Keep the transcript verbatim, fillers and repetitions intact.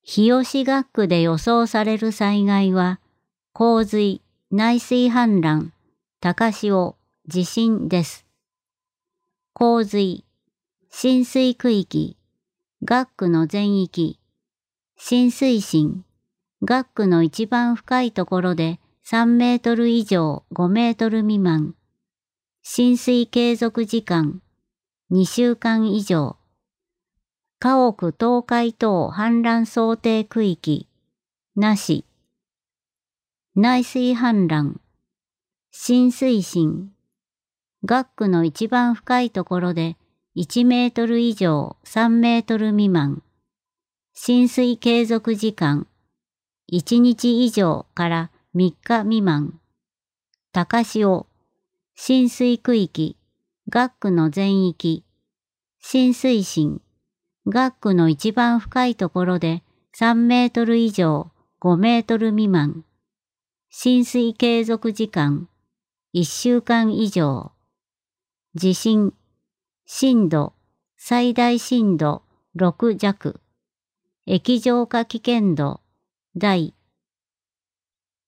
日吉学区で予想される災害は、洪水、内水氾濫、高潮、地震です。洪水、浸水区域、学区の全域、浸水深、学区の一番深いところでさんメートル以上ごメートル未満、浸水継続時間にしゅうかん以上、家屋倒壊等氾濫想定区域、なし、内水氾濫、浸水深、学区の一番深いところでいちメートル以上さんメートル未満、浸水継続時間いちにち以上からみっか未満、高潮、浸水区域、学区の全域、浸水深、学区の一番深いところでさんメートル以上ごメートル未満、浸水継続時間いっしゅうかん以上、地震、震度、最大震度ろく弱、液状化危険度、第